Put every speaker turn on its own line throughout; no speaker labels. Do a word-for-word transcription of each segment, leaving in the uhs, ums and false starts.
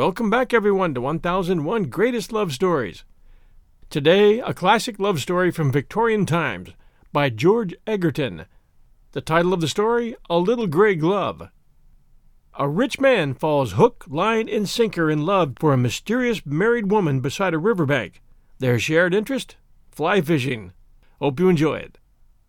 Welcome back, everyone, to one thousand one Greatest Love Stories. Today, a classic love story from Victorian times by George Egerton. The title of the story, A Little Gray Glove. A rich man falls hook, line, and sinker in love for a mysterious married woman beside a riverbank. Their shared interest? Fly fishing. Hope you enjoy it.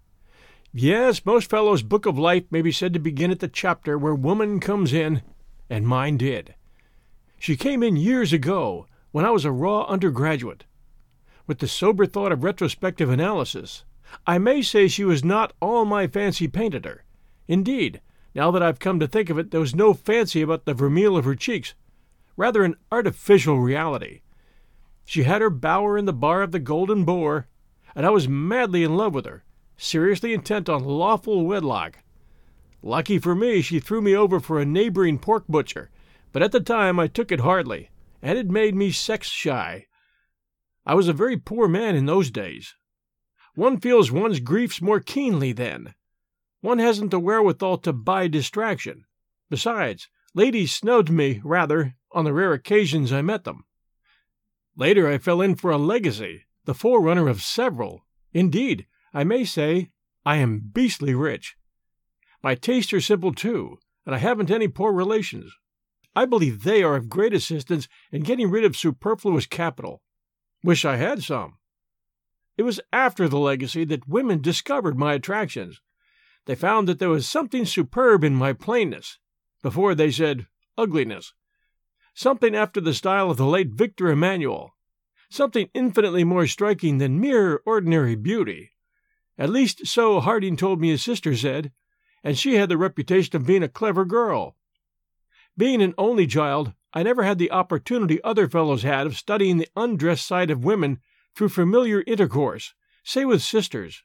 Yes, most fellows' book of life may be said to begin at the chapter where woman comes in, and mine did. She came in years ago, when I was a raw undergraduate. With the sober thought of retrospective analysis, I may say she was not all my fancy painted her. Indeed, now that I've come to think of it, there was no fancy about the vermeil of her cheeks, rather an artificial reality. She had her bower in the bar of the Golden Boar, and I was madly in love with her, seriously intent on lawful wedlock. Lucky for me, she threw me over for a neighboring pork butcher, but at the time I took it hardly, and it made me sex-shy. I was a very poor man in those days. One feels one's griefs more keenly then. One hasn't the wherewithal to buy distraction. Besides, ladies snubbed me, rather, on the rare occasions I met them. Later I fell in for a legacy, the forerunner of several. Indeed, I may say I am beastly rich. My tastes are simple, too, and I haven't any poor relations. I believe they are of great assistance in getting rid of superfluous capital. Wish I had some. It was after the legacy that women discovered my attractions. They found that there was something superb in my plainness. Before they said ugliness. Something after the style of the late Victor Emmanuel. Something infinitely more striking than mere ordinary beauty. At least so Harding told me his sister said, and she had the reputation of being a clever girl. Being an only child, I never had the opportunity other fellows had of studying the undressed side of women through familiar intercourse, say with sisters.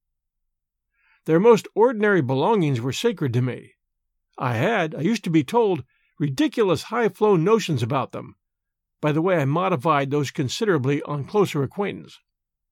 Their most ordinary belongings were sacred to me. I had, I used to be told, ridiculous high-flown notions about them. By the way, I modified those considerably on closer acquaintance.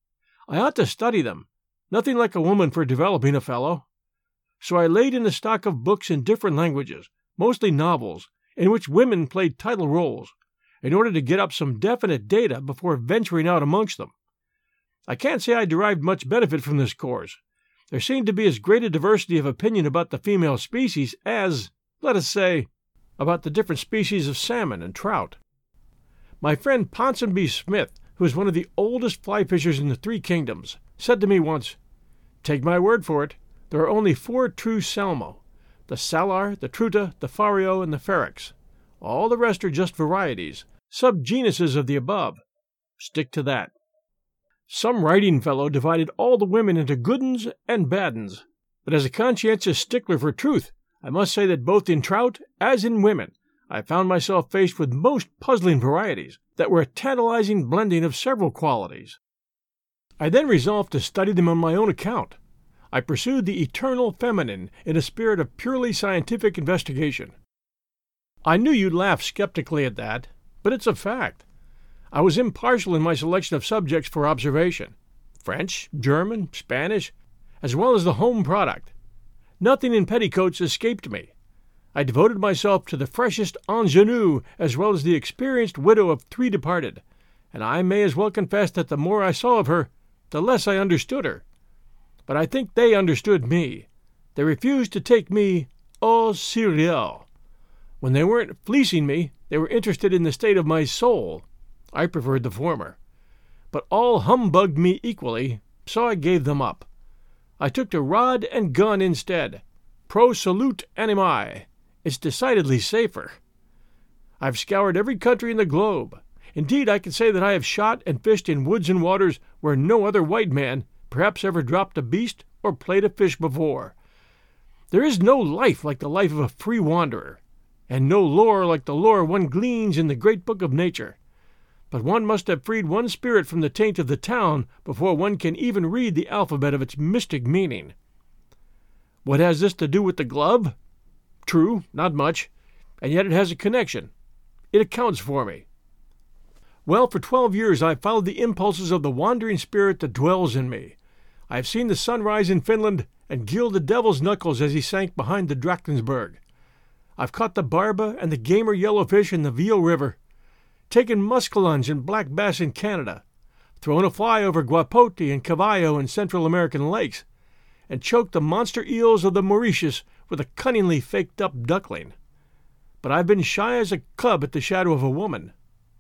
I ought to study them. Nothing like a woman for developing a fellow. So I laid in a stock of books in different languages, mostly novels, in which women played title roles, in order to get up some definite data before venturing out amongst them. I can't say I derived much benefit from this course. There seemed to be as great a diversity of opinion about the female species as, let us say, about the different species of salmon and trout. My friend Ponsonby Smith, who is one of the oldest fly fishers in the Three Kingdoms, said to me once, "Take my word for it, there are only four true salmo. The salar, the truta, the fario, and the ferox. All the rest are just varieties, subgenuses of the above. Stick to that." Some writing fellow divided all the women into good 'uns and bad 'uns, but as a conscientious stickler for truth, I must say that both in trout as in women, I found myself faced with most puzzling varieties that were a tantalizing blending of several qualities. I then resolved to study them on my own account. I pursued the eternal feminine in a spirit of purely scientific investigation. I knew you'd laugh skeptically at that, but it's a fact. I was impartial in my selection of subjects for observation. French, German, Spanish, as well as the home product. Nothing in petticoats escaped me. I devoted myself to the freshest ingenue as well as the experienced widow of three departed, and I may as well confess that the more I saw of her, the less I understood her. But I think they understood me. They refused to take me au sérieux. When they weren't fleecing me, they were interested in the state of my soul. I preferred the former. But all humbugged me equally, so I gave them up. I took to rod and gun instead. Pro salute animi. It's decidedly safer. I've scoured every country in the globe. Indeed, I can say that I have shot and fished in woods and waters where no other white man perhaps ever dropped a beast or played a fish before. There is no life like the life of a free wanderer, and no lore like the lore one gleans in the great book of nature. But one must have freed one's spirit from the taint of the town before one can even read the alphabet of its mystic meaning. What has this to do with the glove? True, not much, and yet it has a connection. It accounts for me. Well, for twelve years I have followed the impulses of the wandering spirit that dwells in me. I have seen the sun rise in Finland and gild the devil's knuckles as he sank behind the Drakensberg. I've caught the barba and the gamer yellowfish in the Veal River, taken muskellunge and black bass in Canada, thrown a fly over guapote and cavallo in Central American lakes, and choked the monster eels of the Mauritius with a cunningly faked-up duckling. But I've been shy as a cub at the shadow of a woman.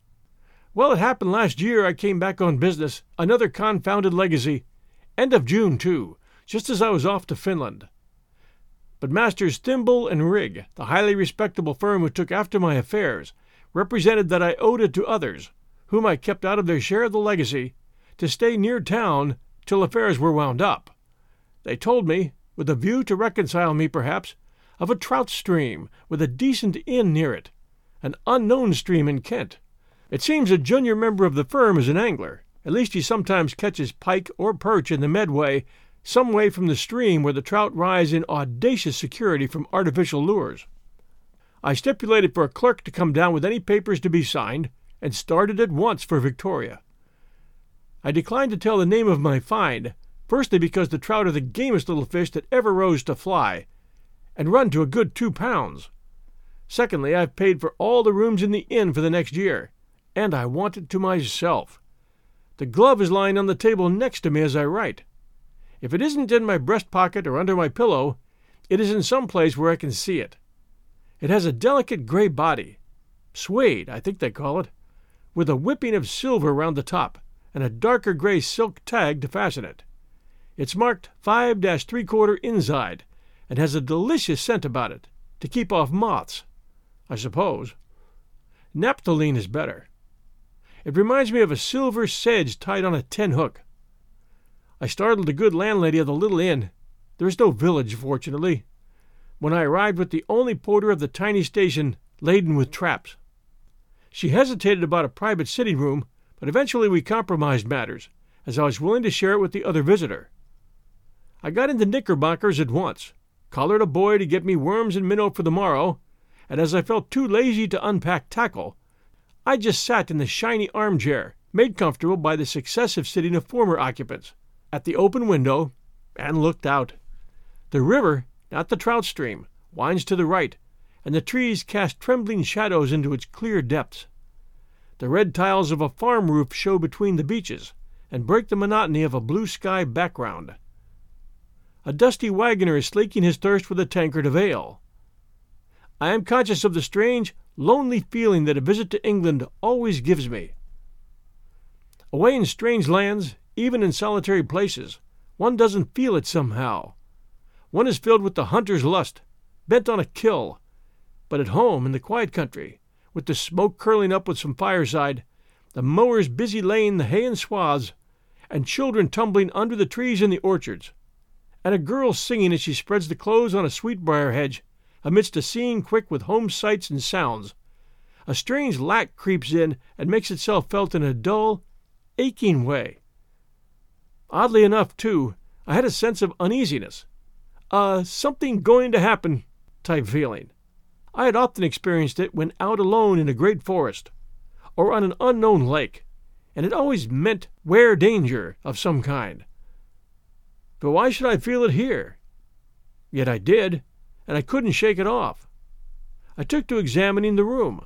Well, it happened last year I came back on business, another confounded legacy, end of June, too, just as I was off to Finland. But Masters Thimble and Rigg, the highly respectable firm who took after my affairs, represented that I owed it to others, whom I kept out of their share of the legacy, to stay near town till affairs were wound up. They told me, with a view to reconcile me perhaps, of a trout stream with a decent inn near it, an unknown stream in Kent. It seems a junior member of the firm is an angler. At least he sometimes catches pike or perch in the Medway, some way from the stream where the trout rise in audacious security from artificial lures. I stipulated for a clerk to come down with any papers to be signed, and started at once for Victoria. I declined to tell the name of my find, firstly because the trout are the gamest little fish that ever rose to fly, and run to a good two pounds. Secondly, I've paid for all the rooms in the inn for the next year, and I want it to myself. The glove is lying on the table next to me as I write. If it isn't in my breast pocket or under my pillow, it is in some place where I can see it. It has a delicate gray body, suede, I think they call it, with a whipping of silver round the top, and a darker gray silk tag to fasten it. It's marked five dash three quarter inside, and has a delicious scent about it, to keep off moths, I suppose. Naphthalene is better. It reminds me of a silver sedge tied on a ten-hook. I startled the good landlady of the little inn. There is no village, fortunately, when I arrived with the only porter of the tiny station laden with traps. She hesitated about a private sitting room, but eventually we compromised matters, as I was willing to share it with the other visitor. I got into knickerbockers at once, collared a boy to get me worms and minnow for the morrow, and as I felt too lazy to unpack tackle, I just sat in the shiny armchair, made comfortable by the successive sitting of former occupants, at the open window, and looked out. The river, not the trout stream, winds to the right, and the trees cast trembling shadows into its clear depths. The red tiles of a farm roof show between the beeches, and break the monotony of a blue sky background. A dusty wagoner is slaking his thirst with a tankard of ale. I am conscious of the strange, lonely feeling that a visit to England always gives me. Away in strange lands, even in solitary places, one doesn't feel it somehow. One is filled with the hunter's lust, bent on a kill. But at home, in the quiet country, with the smoke curling up with some fireside, the mowers busy laying the hay in swaths, and children tumbling under the trees in the orchards, and a girl singing as she spreads the clothes on a sweetbrier hedge, amidst a scene quick with home sights and sounds, a strange lack creeps in and makes itself felt in a dull, aching way. Oddly enough, too, I had a sense of uneasiness, a something going to happen type feeling. I had often experienced it when out alone in a great forest, or on an unknown lake, and it always meant ware danger of some kind. But why should I feel it here? Yet I did, and I couldn't shake it off. I took to examining the room.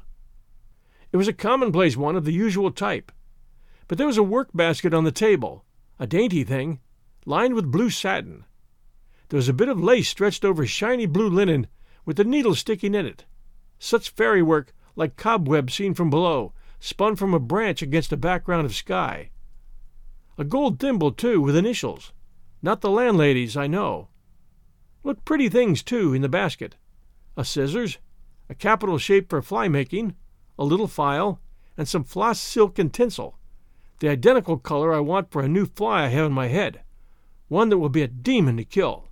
It was a commonplace one of the usual type, but there was a work-basket on the table, a dainty thing, lined with blue satin. There was a bit of lace stretched over shiny blue linen, with the needle sticking in it. Such fairy work, like cobwebs seen from below, spun from a branch against a background of sky. A gold thimble, too, with initials. Not the landlady's, I know. Looked pretty things, too, in the basket. A scissors, a capital shape for fly-making, a little file, and some floss silk and tinsel, the identical color I want for a new fly I have in my head, one that will be a demon to kill.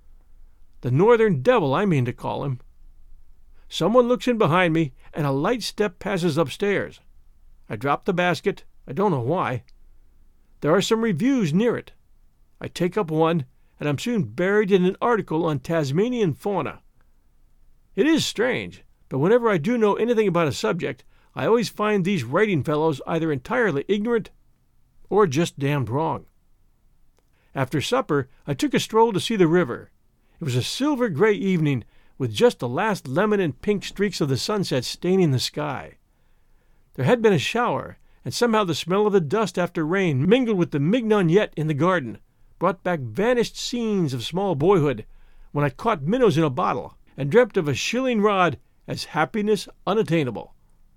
The northern devil, I mean to call him. Someone looks in behind me, and a light step passes upstairs. I drop the basket, I don't know why. There are some reviews near it. I take up one, and I'm soon buried in an article on Tasmanian fauna. It is strange, but whenever I do know anything about a subject, I always find these writing fellows either entirely ignorant or just damned wrong. After supper, I took a stroll to see the river. It was a silver-gray evening, with just the last lemon and pink streaks of the sunset staining the sky. There had been a shower, and somehow the smell of the dust after rain, mingled with the mignonette in the garden, brought back vanished scenes of small boyhood, when I caught minnows in a bottle and dreamt of a shilling rod as happiness unattainable.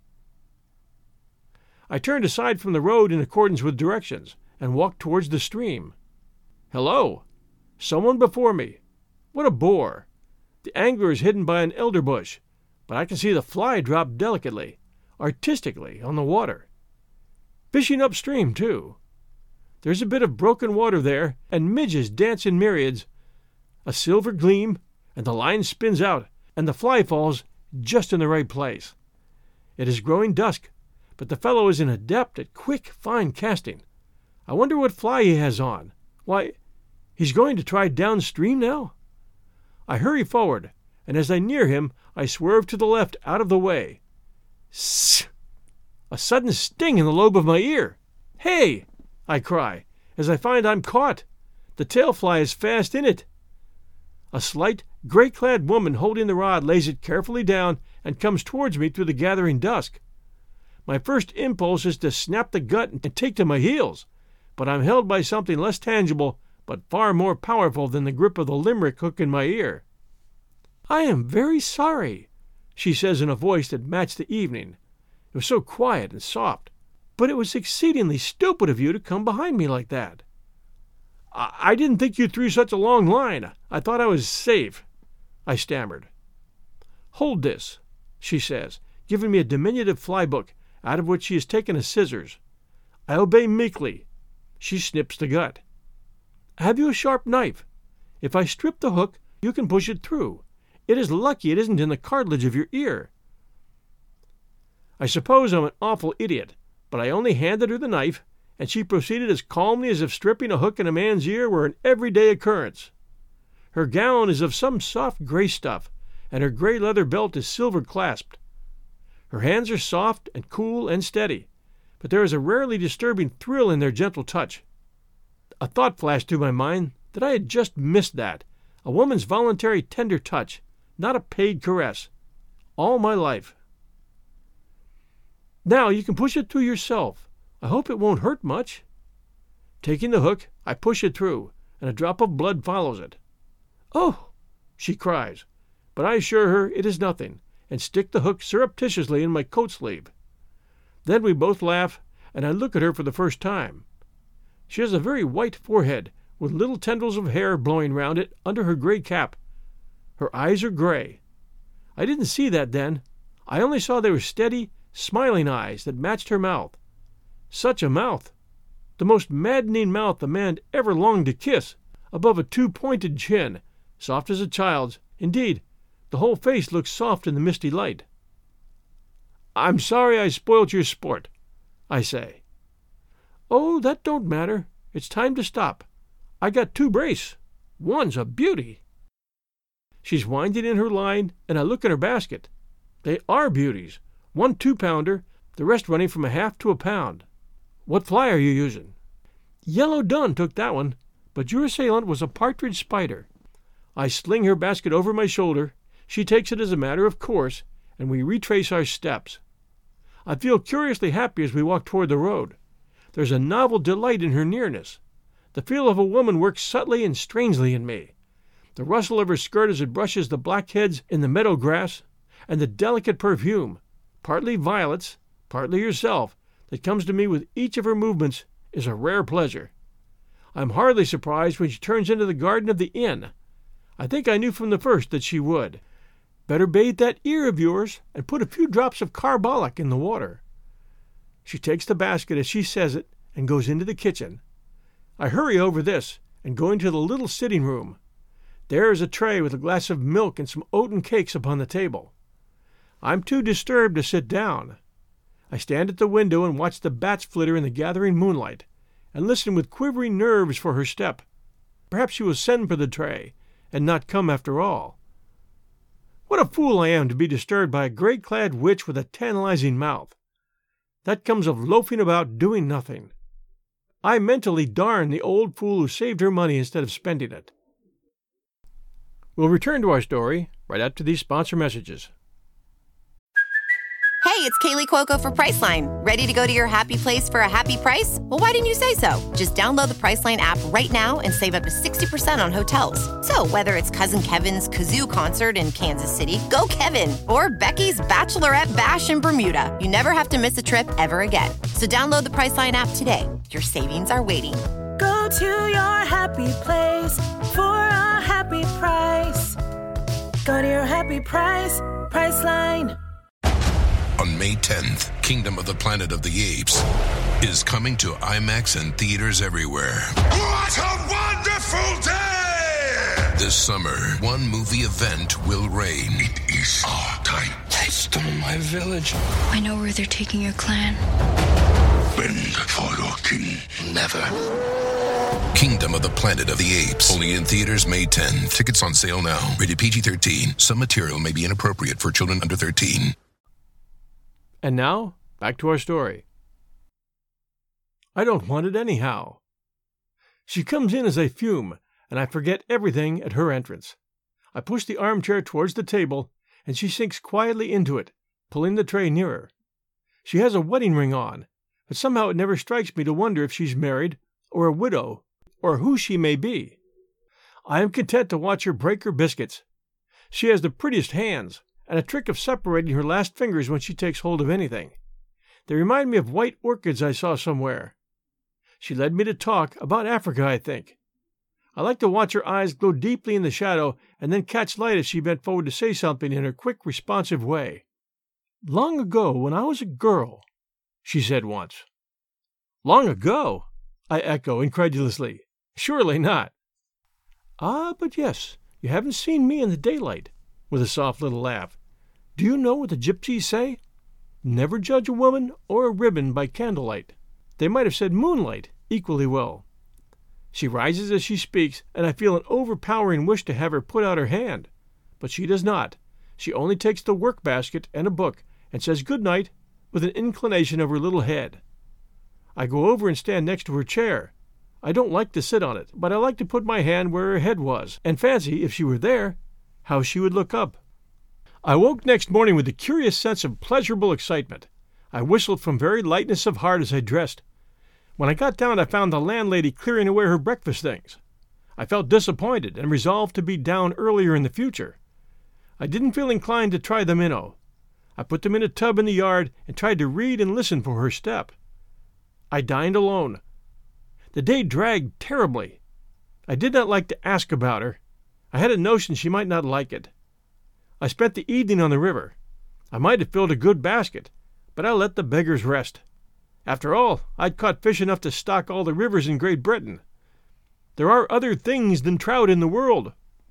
I turned aside from the road in accordance with directions and walked towards the stream. Hello! Someone before me. What a bore! The angler is hidden by an elder bush, but I can see the fly drop delicately, artistically, on the water. Fishing upstream, too. There's a bit of broken water there, and midges dance in myriads. A silver gleam, and the line spins out, and the fly falls just in the right place. It is growing dusk, but the fellow is an adept at quick, fine casting. I wonder what fly he has on. Why, he's going to try downstream now? I hurry forward, and as I near him, I swerve to the left out of the way. Sss! A sudden sting in the lobe of my ear. Hey! I cry, as I find I'm caught. The tail fly is fast in it. A slight, gray-clad woman holding the rod lays it carefully down and comes towards me through the gathering dusk. My first impulse is to snap the gut and take to my heels, but I'm held by something less tangible but far more powerful than the grip of the limerick hook in my ear. "I am very sorry," she says in a voice that matched the evening. It was so quiet and soft, but it was exceedingly stupid of you to come behind me like that. I, I didn't think you threw such a long line. I thought I was safe," I stammered. "Hold this," she says, giving me a diminutive fly book, out of which she has taken a scissors. I obey meekly. She snips the gut. "Have you a sharp knife? If I strip the hook, you can push it through. It is lucky it isn't in the cartilage of your ear." I suppose I'm an awful idiot, but I only handed her the knife, and she proceeded as calmly as if stripping a hook in a man's ear were an everyday occurrence. Her gown is of some soft gray stuff, and her gray leather belt is silver clasped. Her hands are soft and cool and steady, but there is a rarely disturbing thrill in their gentle touch. A thought flashed through my mind that I had just missed that, a woman's voluntary tender touch, not a paid caress, all my life. "Now you can push it through yourself. I hope it won't hurt much." Taking the hook, I push it through, and a drop of blood follows it. "Oh!" she cries, but I assure her it is nothing, and stick the hook surreptitiously in my coat sleeve. Then we both laugh, and I look at her for the first time. She has a very white forehead, with little tendrils of hair blowing round it under her gray cap. Her eyes are gray. I didn't see that then. I only saw they were steady, smiling eyes that matched her mouth. Such a mouth! The most maddening mouth a man ever longed to kiss, above a two-pointed chin, soft as a child's. Indeed, the whole face looks soft in the misty light. "I'm sorry I spoilt your sport," I say. "Oh, that don't matter. It's time to stop. I got two brace. One's a beauty." She's winding in her line, and I look in her basket. They are beauties. One two-pounder, the rest running from a half to a pound. "What fly are you using?" "Yellow dun took that one, but your assailant was a partridge spider." I sling her basket over my shoulder. She takes it as a matter of course, and we retrace our steps. I feel curiously happy as we walk toward the road. There's a novel delight in her nearness. The feel of a woman works subtly and strangely in me. The rustle of her skirt as it brushes the blackheads in the meadow grass, and the delicate perfume, partly violets, partly herself, that comes to me with each of her movements, is a rare pleasure. I'm hardly surprised when she turns into the garden of the inn. I think I knew from the first that she would. Better bathe that ear of yours and put a few drops of carbolic in the water. She takes the basket as she says it and goes into the kitchen. I hurry over this and go into the little sitting room. There is a tray with a glass of milk and some oaten cakes upon the table. I'm too disturbed to sit down. I stand at the window and watch the bats flitter in the gathering moonlight, and listen with quivering nerves for her step. Perhaps she will send for the tray, and not come after all. What a fool I am to be disturbed by a gray-clad witch with a tantalizing mouth. That comes of loafing about doing nothing. I mentally darn the old fool who saved her money instead of spending it. We'll return to our story right after these sponsor messages.
Hey, it's Kaylee Cuoco for Priceline. Ready to go to your happy place for a happy price? Well, why didn't you say so? Just download the Priceline app right now and save up to sixty percent on hotels. So whether it's Cousin Kevin's Kazoo Concert in Kansas City, go Kevin, or Becky's Bachelorette Bash in Bermuda, you never have to miss a trip ever again. So download the Priceline app today. Your savings are waiting.
Go to your happy place for a happy price. Go to your happy price, Priceline.
On May tenth, Kingdom of the Planet of the Apes is coming to IMAX and theaters everywhere.
What a wonderful day!
This summer, one movie event will reign.
It is our time.
They stole my village.
I know where they're taking your clan.
Bend for your king.
Never.
Kingdom of the Planet of the Apes. Only in theaters May tenth. Tickets on sale now. Rated P G thirteen. Some material may be inappropriate for children under thirteen.
And now, back to our story. I don't want it anyhow. She comes in as I fume, and I forget everything at her entrance. I push the armchair towards the table, and she sinks quietly into it, pulling the tray nearer. She has a wedding ring on, but somehow it never strikes me to wonder if she's married, or a widow, or who she may be. I am content to watch her break her biscuits. She has the prettiest hands, and a trick of separating her last fingers when she takes hold of anything. They remind me of white orchids I saw somewhere. She led me to talk about Africa, I think. I like to watch her eyes glow deeply in the shadow and then catch light as she bent forward to say something in her quick, responsive way. "Long ago, when I was a girl," she said once. "Long ago?" I echo incredulously. "Surely not." "Ah, but yes, you haven't seen me in the daylight," with a soft little laugh. "Do you know what the gypsies say? Never judge a woman or a ribbon by candlelight." They might have said moonlight equally well. She rises as she speaks, and I feel an overpowering wish to have her put out her hand. But she does not. She only takes the work basket and a book, and says good night with an inclination of her little head. I go over and stand next to her chair. I don't like to sit on it, but I like to put my hand where her head was, and fancy, if she were there, how she would look up. I woke next morning with a curious sense of pleasurable excitement. I whistled from very lightness of heart as I dressed. When I got down, I found the landlady clearing away her breakfast things. I felt disappointed and resolved to be down earlier in the future. I didn't feel inclined to try the minnow. I put them in a tub in the yard and tried to read and listen for her step. I dined alone. The day dragged terribly. I did not like to ask about her. I had a notion she might not like it. I spent the evening on the river. I might have filled a good basket, but I let the beggars rest. After all, I'd caught fish enough to stock all the rivers in Great Britain. There are other things than trout in the world.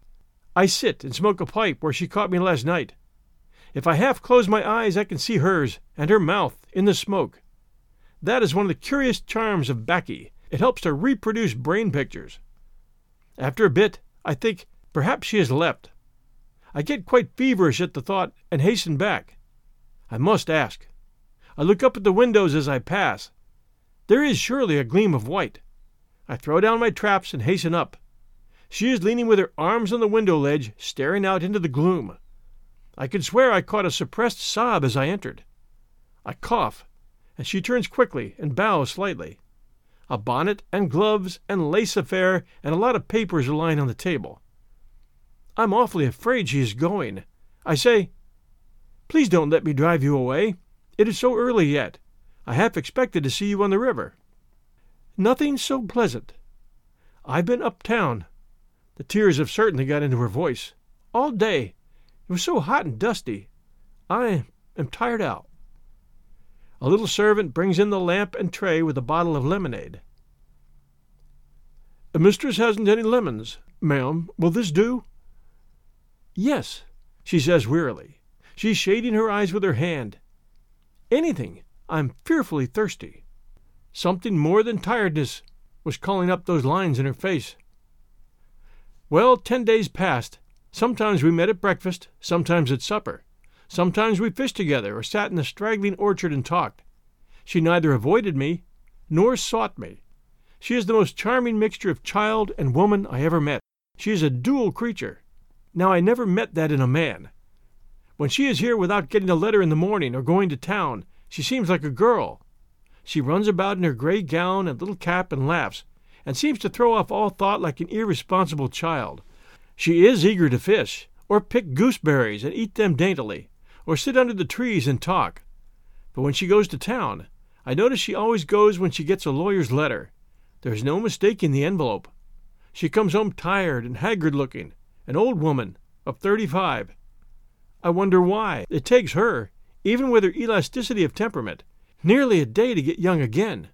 I sit and smoke a pipe where she caught me last night. If I half close my eyes, I can see hers and her mouth in the smoke. That is one of the curious charms of baccy. It helps to reproduce brain pictures. After a bit, I think perhaps she has left. I get quite feverish at the thought and hasten back. I must ask. I look up at the windows as I pass. There is surely a gleam of white. I throw down my traps and hasten up. She is leaning with her arms on the window ledge, staring out into the gloom. I could swear I caught a suppressed sob as I entered. I cough, and she turns quickly and bows slightly. A bonnet and gloves and lace affair and a lot of papers are lying on the table. I'm awfully afraid she is going. I say, "Please don't let me drive you away. It is so early yet. I half expected to see you on the river." "Nothing so pleasant. I've been uptown." The tears have certainly got into her voice. "All day. It was so hot and dusty. I am tired out." A little servant brings in the lamp and tray with a bottle of lemonade. "The mistress hasn't any lemons, ma'am. Will this do?" "Yes," she says wearily. She's shading her eyes with her hand. "Anything. I'm fearfully thirsty." Something more than tiredness was calling up those lines in her face. Well, ten days passed. Sometimes we met at breakfast, sometimes at supper. Sometimes we fished together or sat in the straggling orchard and talked. She neither avoided me nor sought me. She is the most charming mixture of child and woman I ever met. She is a dual creature. Now I never met that in a man. When she is here without getting a letter in the morning or going to town, she seems like a girl. She runs about in her gray gown and little cap and laughs, and seems to throw off all thought like an irresponsible child. She is eager to fish, or pick gooseberries and eat them daintily, or sit under the trees and talk. But when she goes to town, I notice she always goes when she gets a lawyer's letter. There is no mistaking the envelope. She comes home tired and haggard-looking, an old woman of thirty-five. I wonder why. It takes her, even with her elasticity of temperament, nearly a day to get young again.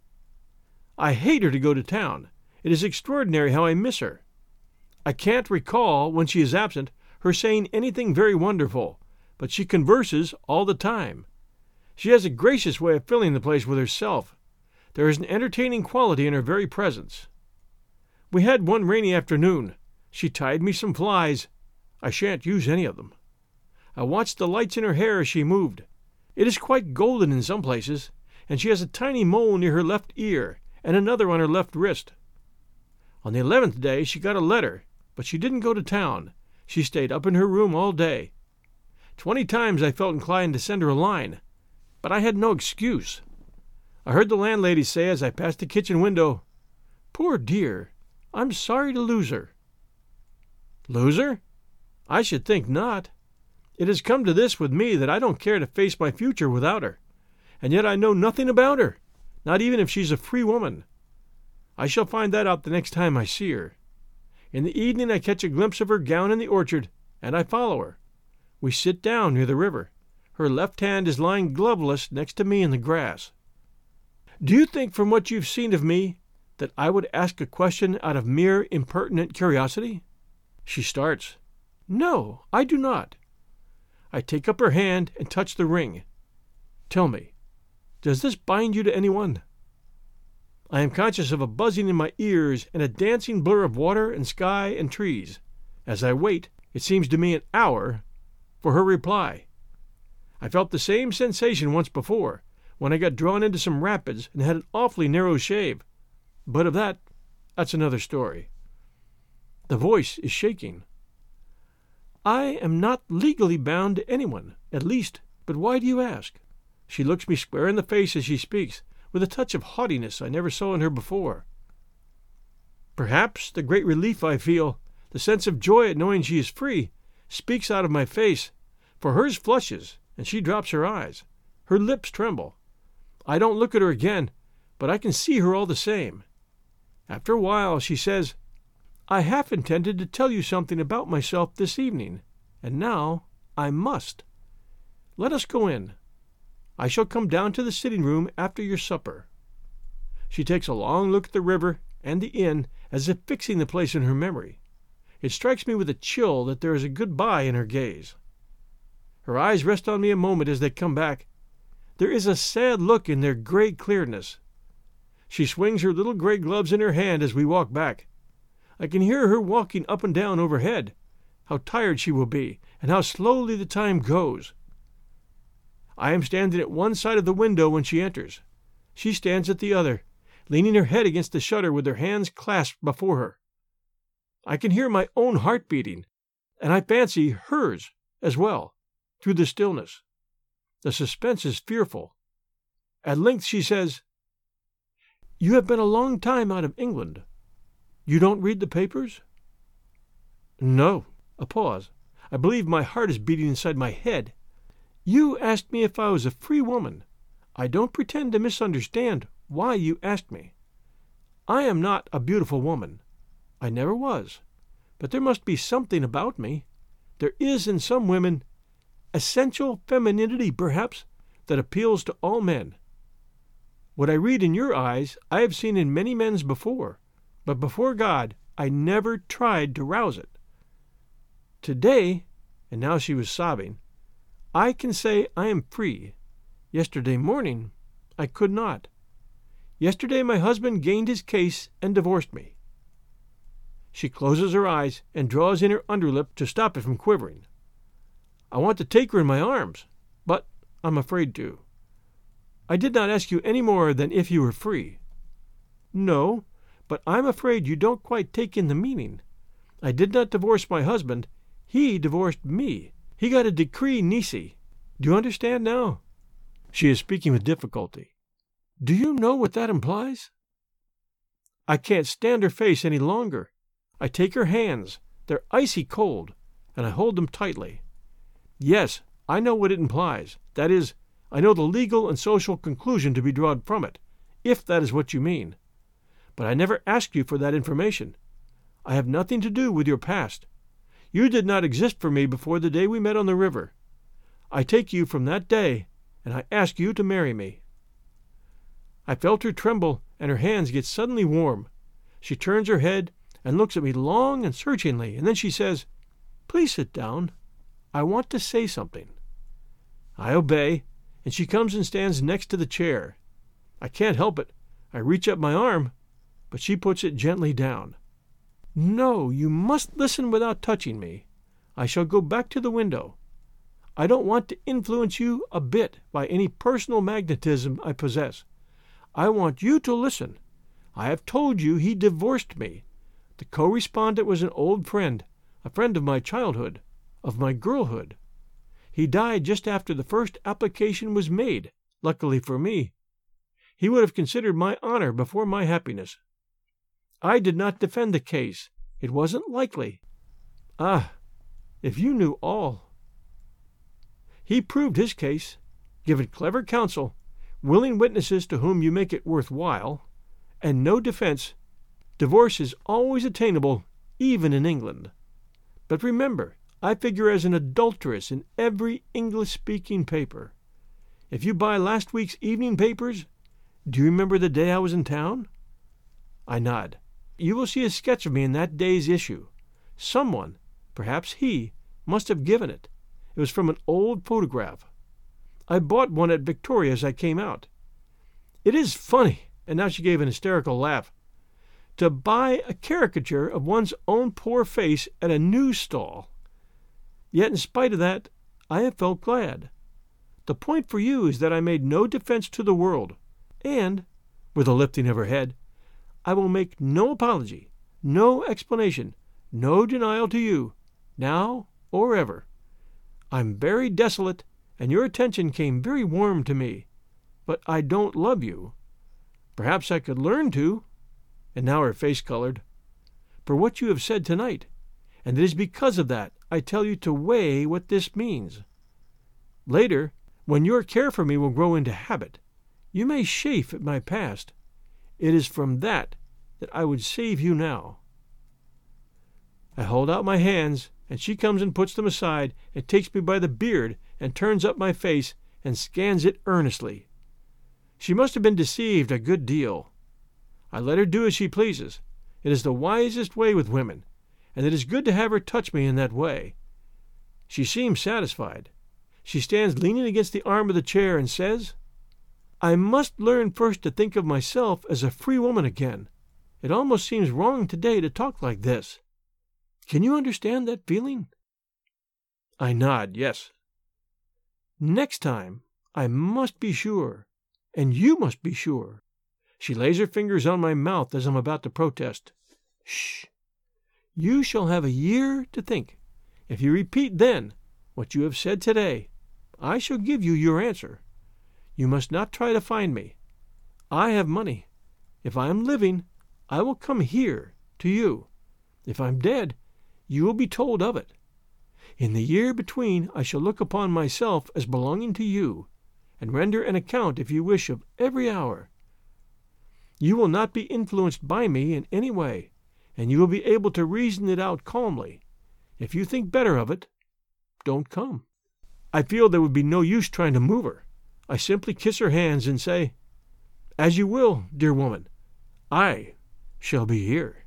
I hate her to go to town. It is extraordinary how I miss her. I can't recall, when she is absent, her saying anything very wonderful, but she converses all the time. She has a gracious way of filling the place with herself. There is an entertaining quality in her very presence. We had one rainy afternoon. She tied me some flies. I shan't use any of them. I watched the lights in her hair as she moved. It is quite golden in some places, and she has a tiny mole near her left ear and another on her left wrist. On the eleventh day she got a letter, but she didn't go to town. She stayed up in her room all day. Twenty times I felt inclined to send her a line, but I had no excuse. I heard the landlady say as I passed the kitchen window, "Poor dear, I'm sorry to lose her." Lose her? I should think not. It has come to this with me that I don't care to face my future without her, and yet I know nothing about her, not even if she's a free woman. I shall find that out the next time I see her. In the evening I catch a glimpse of her gown in the orchard, and I follow her. We sit down near the river. Her left hand is lying gloveless next to me in the grass. Do you think from what you've seen of me that I would ask a question out of mere impertinent curiosity? She starts. No, I do not. I take up her hand and touch the ring. Tell me, does this bind you to anyone? I am conscious of a buzzing in my ears and a dancing blur of water and sky and trees. As I wait, it seems to me an hour, for her reply. I felt the same sensation once before, when I got drawn into some rapids and had an awfully narrow shave. But of that, that's another story. The voice is shaking. I am not legally bound to anyone, at least, but why do you ask? She looks me square in the face as she speaks, with a touch of haughtiness I never saw in her before. Perhaps the great relief I feel, the sense of joy at knowing she is free, speaks out of my face, for hers flushes, and she drops her eyes. Her lips tremble. I don't look at her again, but I can see her all the same. After a while she says, I half intended to tell you something about myself this evening, and now I must. Let us go in. I shall come down to the sitting room after your supper. She takes a long look at the river and the inn, as if fixing the place in her memory. It strikes me with a chill that there is a good-bye in her gaze. Her eyes rest on me a moment as they come back. There is a sad look in their gray clearness. She swings her little gray gloves in her hand as we walk back. I can hear her walking up and down overhead. How tired she will be, and how slowly the time goes. I am standing at one side of the window when she enters. She stands at the other, leaning her head against the shutter with her hands clasped before her. I can hear my own heart beating, and I fancy hers as well, through the stillness. The suspense is fearful. At length she says, You have been a long time out of England. You don't read the papers? No. A pause. I believe my heart is beating inside my head. You asked me if I was a free woman. I don't pretend to misunderstand why you asked me. I am not a beautiful woman. I never was. But there must be something about me. There is in some women essential femininity, perhaps, that appeals to all men. What I read in your eyes I have seen in many men's before, but before God I never tried to rouse it. Today, and now she was sobbing, I can say I am free. Yesterday morning I could not. Yesterday my husband gained his case and divorced me. She closes her eyes and draws in her underlip to stop it from quivering. I want to take her in my arms, but I'm afraid to. I did not ask you any more than if you were free. No, but I'm afraid you don't quite take in the meaning. I did not divorce my husband. He divorced me, He got a decree nisi. Do you understand now? She is speaking with difficulty. Do you know what that implies? I can't stand her face any longer. I take her hands. They're icy cold, and I hold them tightly. Yes, I know what it implies. That is, I know the legal and social conclusion to be drawn from it, if that is what you mean. But I never asked you for that information. I have nothing to do with your past. You did not exist for me before the day we met on the river. I take you from that day, and I ask you to marry me. I felt her tremble, and her hands get suddenly warm. She turns her head and looks at me long and searchingly, and then she says, Please sit down. I want to say something. I obey, and she comes and stands next to the chair. I can't help it. I reach up my arm, but she puts it gently down. No, you must listen without touching me. I shall go back to the window. I don't want to influence you a bit by any personal magnetism I possess. I want you to listen. I have told you he divorced me. The co-respondent was an old friend, a friend of my childhood, of my girlhood. He died just after the first application was made, luckily for me. He would have considered my honor before my happiness. I did not defend the case. It wasn't likely. Ah, if you knew all. He proved his case, given clever counsel, willing witnesses to whom you make it worth while, and no defense. Divorce is always attainable, even in England. But remember, I figure as an adulteress in every English-speaking paper. If you buy last week's evening papers, do you remember the day I was in town? I nod. You will see a sketch of me in that day's issue. Someone, perhaps he, must have given it. It was from an old photograph. I bought one at Victoria as I came out. It is funny, and now she gave an hysterical laugh, to buy a caricature of one's own poor face at a news stall. Yet in spite of that, I have felt glad. The point for you is that I made no defense to the world, and, with a lifting of her head, I will make no apology, no explanation, no denial to you, now or ever. I'm very desolate, and your attention came very warm to me, but I don't love you. Perhaps I could learn to, and now her face colored, for what you have said tonight, and it is because of that I tell you to weigh what this means. Later, when your care for me will grow into habit, you may chafe at my past. It is from that that I would save you now. I hold out my hands, and she comes and puts them aside and takes me by the beard and turns up my face and scans it earnestly. She must have been deceived a good deal. I let her do as she pleases. It is the wisest way with women, and it is good to have her touch me in that way. She seems satisfied. She stands leaning against the arm of the chair and says, I must learn first to think of myself as a free woman again. It almost seems wrong today to talk like this. Can you understand that feeling? I nod, yes. Next time, I must be sure, and you must be sure. She lays her fingers on my mouth as I'm about to protest. Shh. You shall have a year to think. If you repeat then what you have said today, I shall give you your answer. You must not try to find me. I have money. If I am living, I will come here to you. If I'm dead, you will be told of it. In the year between, I shall look upon myself as belonging to you, and render an account, if you wish, of every hour. You will not be influenced by me in any way, and you will be able to reason it out calmly. If you think better of it, don't come. I feel there would be no use trying to move her. I simply kiss her hands and say, As you will, dear woman. I shall be here.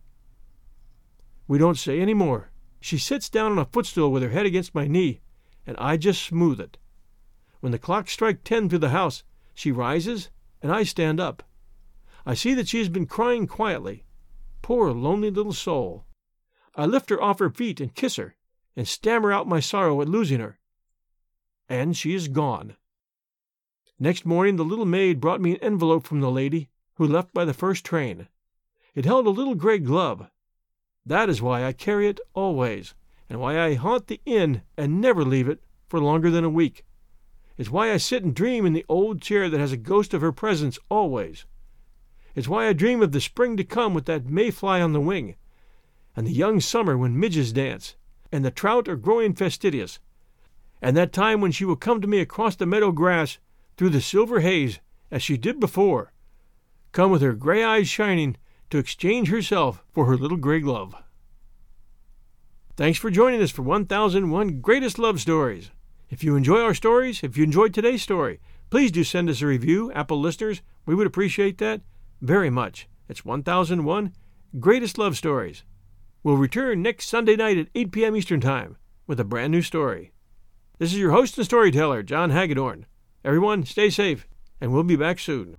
We don't say any more. She sits down on a footstool with her head against my knee, and I just smooth it. When the clocks strike ten through the house, she rises, and I stand up. I see that she has been crying quietly. Poor lonely little soul. I lift her off her feet and kiss her, and stammer out my sorrow at losing her. And she is gone. Next morning the little maid brought me an envelope from the lady, who left by the first train. It held a little gray glove. That is why I carry it always, and why I haunt the inn and never leave it for longer than a week. It's why I sit and dream in the old chair that has a ghost of her presence always. It's why I dream of the spring to come with that mayfly on the wing, and the young summer when midges dance, and the trout are growing fastidious, and that time when she will come to me across the meadow grass through the silver haze as she did before, come with her gray eyes shining to exchange herself for her little gray glove. Thanks for joining us for one thousand one Greatest Love Stories. If you enjoy our stories, if you enjoyed today's story, please do send us a review, Apple listeners. We would appreciate that very much. It's one thousand one Greatest Love Stories. We'll return next Sunday night at eight p.m. Eastern Time with a brand new story. This is your host and storyteller, John Hagedorn. Everyone, stay safe, and we'll be back soon.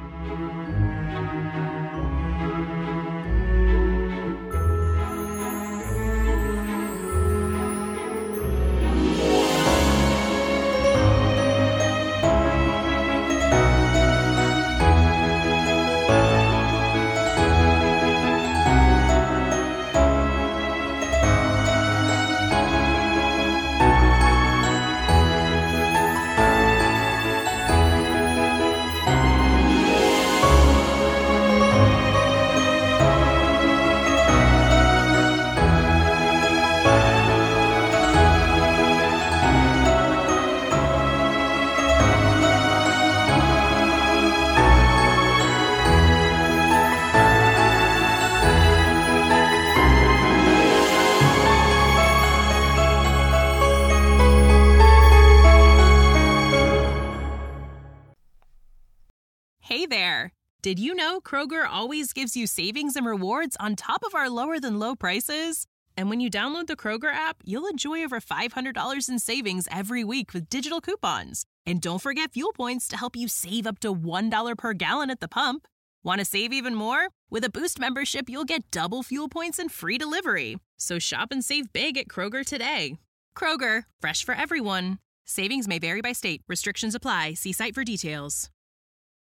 Hey there! Did you know Kroger always gives you savings and rewards on top of our lower-than-low prices? And when you download the Kroger app, you'll enjoy over five hundred dollars in savings every week with digital coupons. And don't forget fuel points to help you save up to one dollar per gallon at the pump. Want to save even more? With a Boost membership, you'll get double fuel points and free delivery. So shop and save big at Kroger today. Kroger, fresh for everyone. Savings may vary by state. Restrictions apply. See site for details.